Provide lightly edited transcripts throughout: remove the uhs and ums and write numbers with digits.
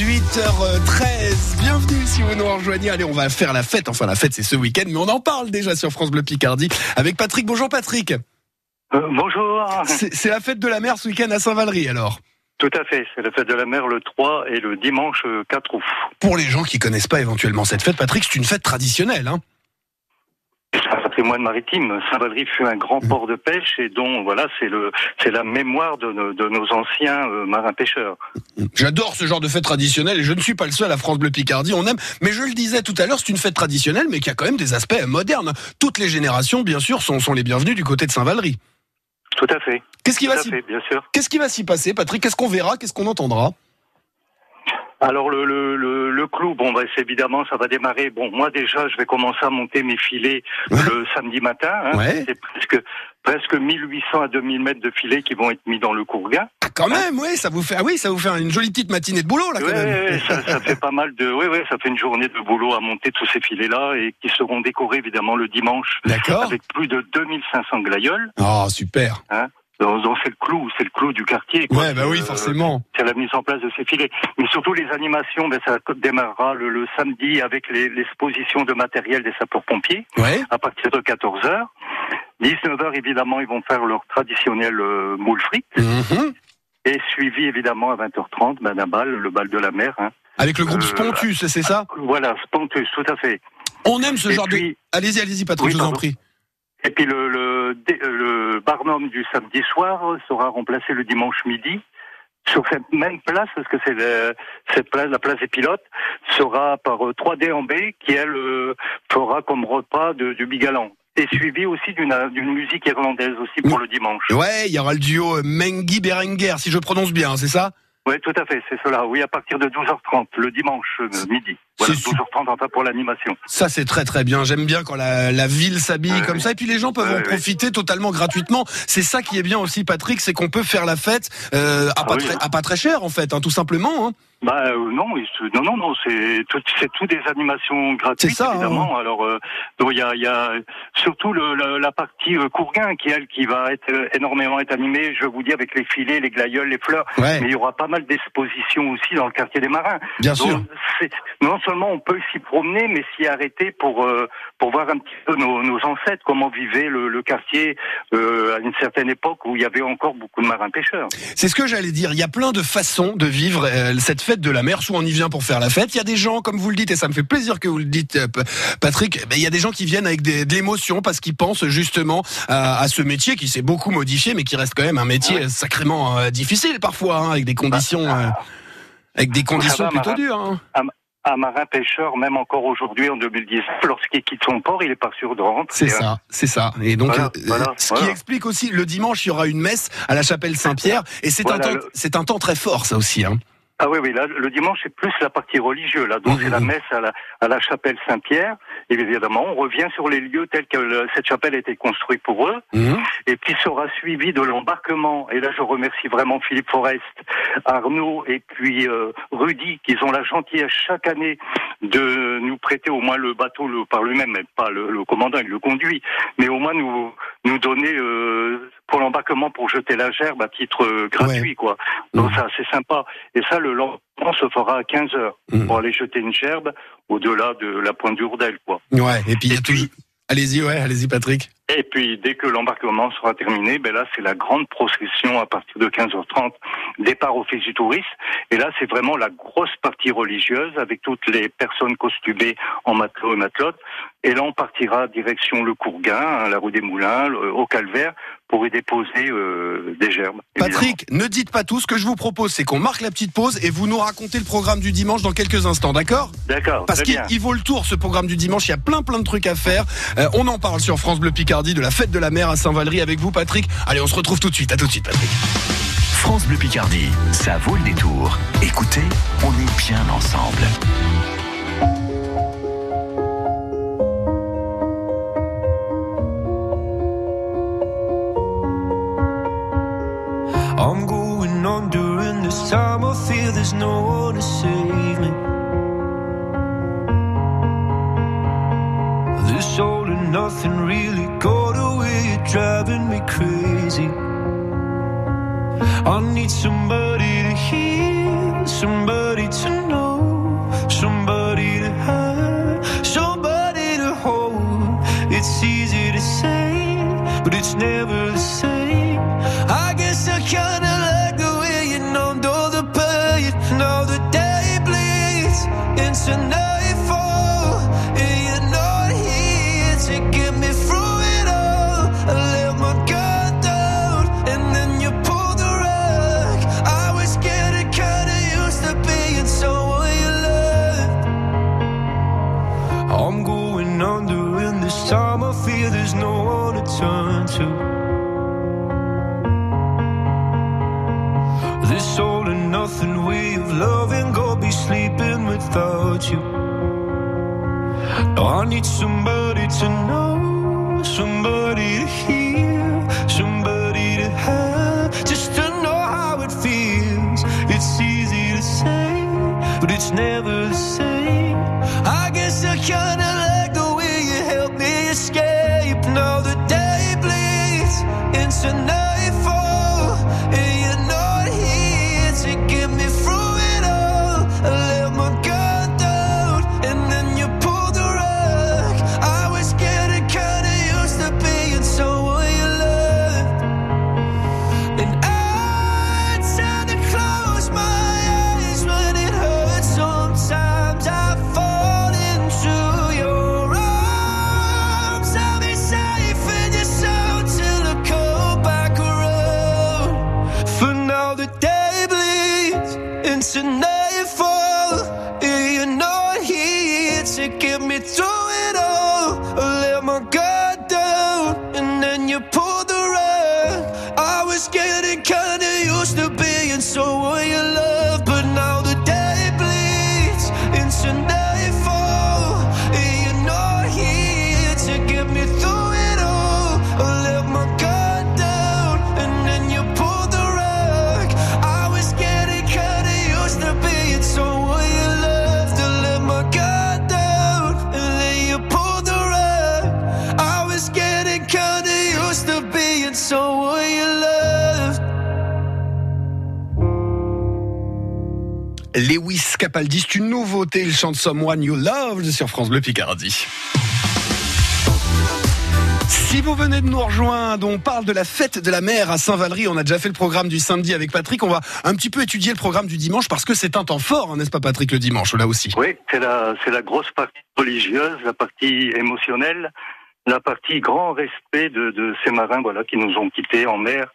8h13. Bienvenue si vous nous rejoignez. Allez, on va faire la fête. Enfin, la fête, c'est ce week-end, mais on en parle déjà sur France Bleu Picardie avec Patrick. Bonjour Patrick. Bonjour. C'est la fête de la mer ce week-end à Saint-Valery alors. Tout à fait, c'est la fête de la mer le 3 et le dimanche 4 août. Pour les gens qui connaissent pas éventuellement cette fête, Patrick, c'est une fête traditionnelle, hein. C'est un patrimoine maritime. Saint-Valery fut un grand port de pêche et dont voilà, c'est la mémoire de nos anciens marins-pêcheurs. J'adore ce genre de fête traditionnelle et je ne suis pas le seul à France Bleu Picardie, on aime. Mais je le disais tout à l'heure, c'est une fête traditionnelle mais qui a quand même des aspects modernes. Toutes les générations, bien sûr, sont les bienvenues du côté de Saint-Valery. Tout à fait. Qu'est-ce qui va s'y passer, Patrick? Qu'est-ce qu'on verra? Qu'est-ce qu'on entendra? Alors le clou, c'est évidemment, ça va démarrer. Bon, moi déjà, je vais commencer à monter mes filets le samedi matin. Hein. Ouais. C'est presque 1800 à 2000 mètres de filets qui vont être mis dans le Courguin. Ah, quand même, oui, ça vous fait une jolie petite matinée de boulot là, quand même. Oui, ça fait pas mal de, ça fait une journée de boulot à monter tous ces filets là et qui seront décorés évidemment le dimanche. D'accord. Avec plus de 2500 glaïeuls. Oh, super. Hein. Donc c'est le clou du quartier. Quoi. Ouais, oui, forcément. C'est la mise en place de ces filets. Mais surtout les animations, ça démarrera le samedi avec l'exposition de matériel des sapeurs-pompiers. Ouais. À partir de 14h. 19h, évidemment, ils vont faire leur traditionnel moule frites. Mm-hmm. Et suivi, évidemment, à 20h30, le bal de la mer. Hein. Avec le groupe Spontus, c'est ça? Voilà, Spontus, tout à fait. On aime ce genre de... Allez-y, Patrick, je vous en prie. Et puis le barnum du samedi soir sera remplacé le dimanche midi sur cette même place, parce que cette place, la place des pilotes, sera par 3D qui elle fera comme repas du bigalan. Et suivi aussi d'une musique irlandaise aussi pour le dimanche. Ouais, il y aura le duo Mengi Berenguer, si je prononce bien, c'est ça? Oui, tout à fait, c'est cela. Oui, à partir de 12h30, le dimanche midi. Voilà, 12h30 enfin pour l'animation. Ça, c'est très très bien. J'aime bien quand la ville s'habille comme ça. Et puis les gens peuvent en profiter totalement gratuitement. C'est ça qui est bien aussi, Patrick, c'est qu'on peut faire la fête à pas très cher, en fait, hein, tout simplement. Hein. Non, c'est tout des animations gratuites, c'est ça, évidemment. Hein. Alors, il y a surtout la partie Courguin qui va énormément être animée, je vous dis, avec les filets, les glaïeuls, les fleurs. Ouais. Mais il y aura pas mal d'expositions aussi dans le quartier des Marins. Bien sûr. Non seulement on peut s'y promener, mais s'y arrêter pour voir un petit peu nos ancêtres, comment vivait le quartier à une certaine époque où il y avait encore beaucoup de marins-pêcheurs. C'est ce que j'allais dire. Il y a plein de façons de vivre cette fête de la mer. Soit on y vient pour faire la fête. Il y a des gens, comme vous le dites, et ça me fait plaisir que vous le dites, Patrick, il y a des gens qui viennent avec de l'émotion parce qu'ils pensent justement à ce métier qui s'est beaucoup modifié, mais qui reste quand même un métier sacrément difficile parfois, hein, avec des conditions, plutôt dures. Hein. Un marin-pêcheur, même encore aujourd'hui, en 2019, lorsqu'il quitte son port, il est pas sûr de rentrer. C'est ça. Et donc, ce qui explique aussi, le dimanche, il y aura une messe à la chapelle Saint-Pierre, et c'est un temps très fort, ça aussi, hein. Ah oui, là, le dimanche, c'est plus la partie religieuse, là. Donc, c'est la messe à la chapelle Saint-Pierre. Et évidemment, on revient sur les lieux tels que cette chapelle a été construite pour eux. Et puis, sera suivi de l'embarquement. Et là, je remercie vraiment Philippe Forest, Arnaud et puis Rudy, qui ont la gentillesse chaque année de nous prêter au moins le bateau par lui-même, mais pas le commandant, il le conduit. Mais au moins nous donner pour l'embarquement, pour jeter la gerbe à titre gratuit, quoi. Donc ça, c'est sympa. Et ça, le lancement se fera à 15h pour aller jeter une gerbe au-delà de la pointe du Hourdel, quoi. Ouais, et puis il y a toujours... Allez-y, Patrick. Et puis, dès que l'embarquement sera terminé, là, c'est la grande procession à partir de 15h30, départ office du tourisme. Et là, c'est vraiment la grosse partie religieuse avec toutes les personnes costumées en matelot et matelotes. Et là, on partira direction le Courguin, la rue des Moulins, au Calvaire, pour y déposer des gerbes. Patrick, ne dites pas tout. Ce que je vous propose, c'est qu'on marque la petite pause et vous nous racontez le programme du dimanche dans quelques instants, d'accord? D'accord. Parce qu'il vaut le tour, ce programme du dimanche. Il y a plein de trucs à faire. On en parle sur France Bleu Picardie de la fête de la mer à Saint-Valery avec vous, Patrick. Allez, on se retrouve tout de suite. À tout de suite, Patrick. France Bleu Picardie, ça vaut le détour. Écoutez, on est bien ensemble. I'm going on during this time. I feel there's no one to save me. This all and nothing really got away. You're driving me crazy. I need somebody to hear, somebody to know. it's never the same. I guess I kinda like the way you numbed all the pain. Now the day bleeds into nightfall, and you're not here to get me through it all. I let my guard down, and then you pulled the rug. I was getting kinda used to being someone you loved. I'm going under, and this time I feel there's no one to turn to. This all and nothing way of loving, go be sleeping without you. Now I need somebody to know, somebody to hear, somebody to have, just to know how it feels. It's easy to say, but it's never the same. I guess I kinda like the way you help me escape. Now the day bleeds into nightfall, and you're not here to get me through it all. I let my guard down, and then you pulled the rug. I was getting kinda used to being someone you loved, and I tend to close my eyes when it hurts. Sometimes I fall into your arms. I'll be safe in your soul till I come back around. For now the day bleeds into nightfall, and you're not here to get me through it all. I let my guard down, and then you pulled the rug. I was getting kinda used to being someone you love, but now the day bleeds into nightfall, and you're not here to get me through it all. I let my guard down, and then you pulled the rug. I was getting kinda used to being someone you loved. I let my guard down, and then you pulled the rug. I was getting kinda used to being someone you loved. Lewis Capaldi, c'est une nouveauté, il chante Someone You Loved sur France Bleu Picardie. Si vous venez de nous rejoindre, on parle de la fête de la mer à Saint-Valery. On a déjà fait le programme du samedi avec Patrick. On va un petit peu étudier le programme du dimanche parce que c'est un temps fort, hein, n'est-ce pas Patrick, le dimanche, là aussi? Oui, c'est la grosse partie religieuse, la partie émotionnelle, la partie grand respect de ces marins, voilà, qui nous ont quittés en mer.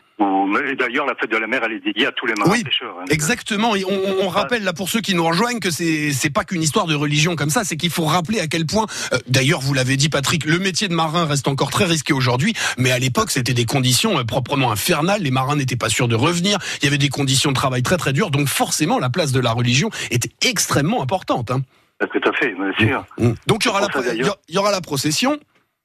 Et d'ailleurs, la fête de la mer, elle est dédiée à tous les marins pêcheurs. Hein. Exactement. Et on rappelle là pour ceux qui nous rejoignent que c'est pas qu'une histoire de religion comme ça, c'est qu'il faut rappeler à quel point, d'ailleurs vous l'avez dit Patrick, le métier de marin reste encore très risqué aujourd'hui, mais à l'époque c'était des conditions proprement infernales, les marins n'étaient pas sûrs de revenir, il y avait des conditions de travail très très dures, donc forcément la place de la religion était extrêmement importante. Hein. Tout à fait, bien sûr. Donc il y aura la procession.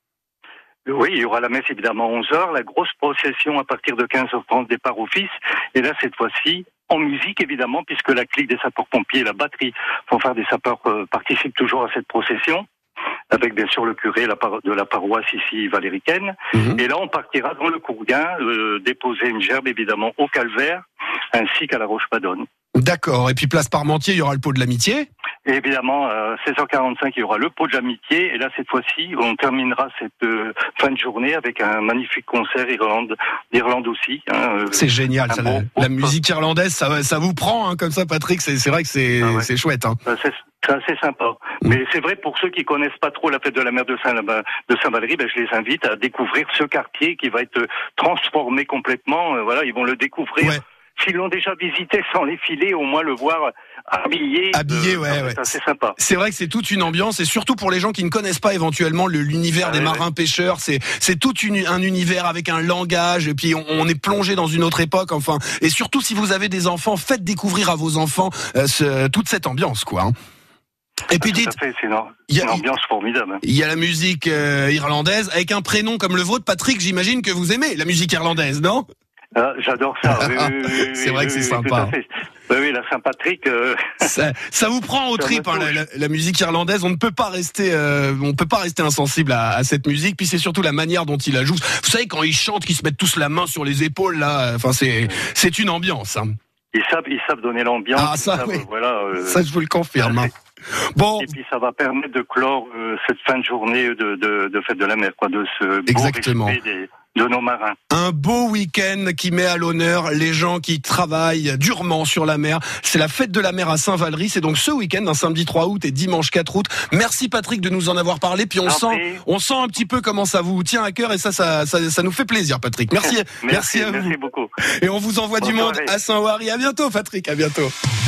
Oui, il y aura la messe évidemment à 11h, la grosse procession à partir de 15h30, départ office, et là cette fois-ci en musique évidemment, puisque la clique des sapeurs-pompiers et la batterie fanfare des sapeurs participent toujours à cette procession, avec bien sûr le curé de la paroisse ici valéricaine, et là on partira dans le Courgain, déposer une gerbe évidemment au calvaire, ainsi qu'à la Roche-Padonne. D'accord, et puis place Parmentier, il y aura le pot de l'amitié. Et évidemment, 16h45, il y aura le pot de l'amitié. Et là, cette fois-ci, on terminera cette fin de journée avec un magnifique concert d'Irlande aussi. Hein, c'est génial, ça, la musique irlandaise, ça vous prend hein, comme ça, Patrick. C'est vrai que c'est chouette. Hein. C'est assez sympa. Mais c'est vrai, pour ceux qui connaissent pas trop la fête de la mer de Saint-Valery, je les invite à découvrir ce quartier qui va être transformé complètement. Voilà, ils vont le découvrir. Ouais. S'ils l'ont déjà visité sans les filets, au moins le voir habillé, ouais. C'est sympa. C'est vrai que c'est toute une ambiance, et surtout pour les gens qui ne connaissent pas éventuellement l'univers des marins pêcheurs, c'est tout un univers avec un langage, et puis on est plongé dans une autre époque, enfin. Et surtout si vous avez des enfants, faites découvrir à vos enfants toute cette ambiance, quoi. Hein. Et puis dites, c'est une ambiance formidable. Il y a la musique irlandaise avec un prénom comme le vôtre, Patrick. J'imagine que vous aimez la musique irlandaise, non? Ah, j'adore ça. Oui, c'est vrai que c'est sympa. Oui, la Saint-Patrick. Ça vous prend au trip, hein, la musique irlandaise. On ne peut pas rester insensible à cette musique. Puis c'est surtout la manière dont il la joue. Vous savez, quand ils chantent, qu'ils se mettent tous la main sur les épaules, là. Enfin, c'est une ambiance. Hein. Ils savent donner l'ambiance. Ah, ça, oui. Ça, je vous le confirme. Hein. Bon. Et puis ça va permettre de clore cette fin de journée de fête de la mer, quoi, de ce exactement. beau respect de nos marins. Un beau week-end qui met à l'honneur les gens qui travaillent durement sur la mer. C'est la fête de la mer à Saint-Valery. C'est donc ce week-end, un samedi 3 août et dimanche 4 août. Merci Patrick de nous en avoir parlé. Puis on sent un petit peu comment ça vous tient à cœur et ça nous fait plaisir, Patrick. Merci à vous. Merci beaucoup. Et on vous envoie du monde à Saint-Valery. À bientôt, Patrick. À bientôt.